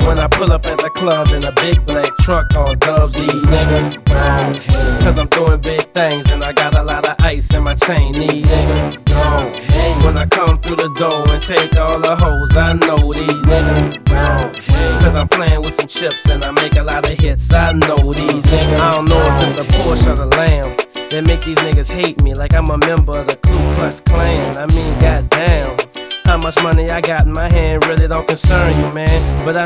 When I pull up at the club in a big black truck on dubs, these niggas gon' hate. Cause I'm doing big things and I got a lot of ice in my chain. These niggas gon' hate. When I come through the door and take all the hoes, I know these niggas gon' hate. Cause I'm playing with some chips and I make a lot of hits, I know these niggas. I don't know if it's the Porsche or the Lamb that make these niggas hate me like I'm a member of the Ku Klux Klan. I mean, goddamn, how much money I got in my hand really don't concern you, man. But I